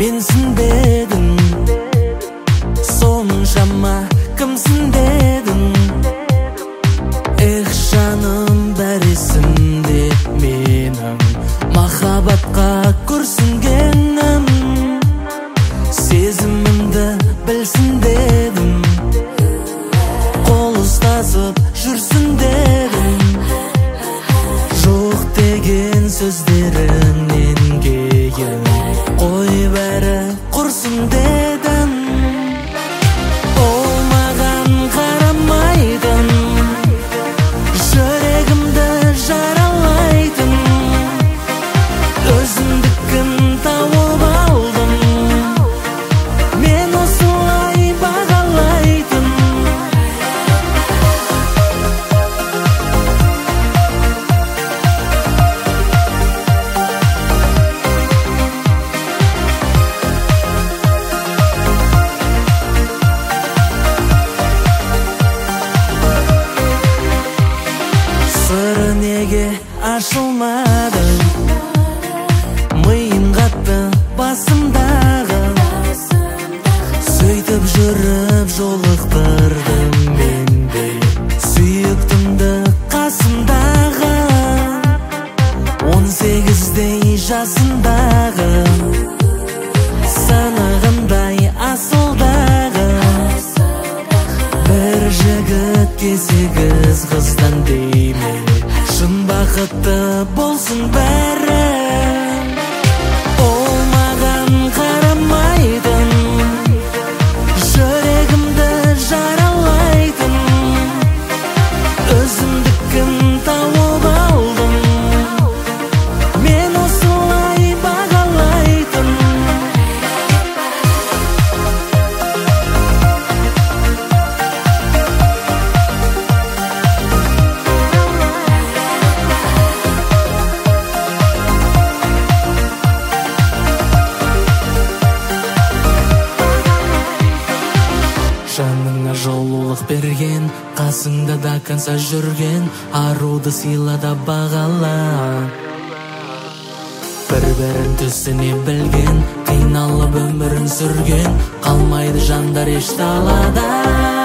менсің дедің, соншама кімсің дедің. Эх, жаным бәресінде менің махаббатқа көрсінгенім, сезімімді білсін дедім, қол ұстасып жүрсін дедім. Жоқ деген сөздеріңнен кейін қой бәрі құрсын дедім. Ол маған қарамайтын, жүрегімді жаралайтын, өзімдікін тауып алдым, мен осылай бағалайтын. Сыры неге ашылмады, миым қатты басымдағы, сөйтіп жүріп жолықтырдым менде сүйіктімді қасымдағы. 18-дей жасындағы, санағындай асылдағы, бір жігітке 8 қыздан дейме, шын бақытты болсын бәрі. Ол маған қарамайтын, жүрегімді жаралайтын, өзімдікін тауып алдым, мен осылай бағалайтын. Жаныңа жылулық берген, қасыңда да канса жүрген, аруды сыйла да бағала. Бір-бірін түсіне білген, қиналып өмірін сүрген, қалмайды жандар еш талада.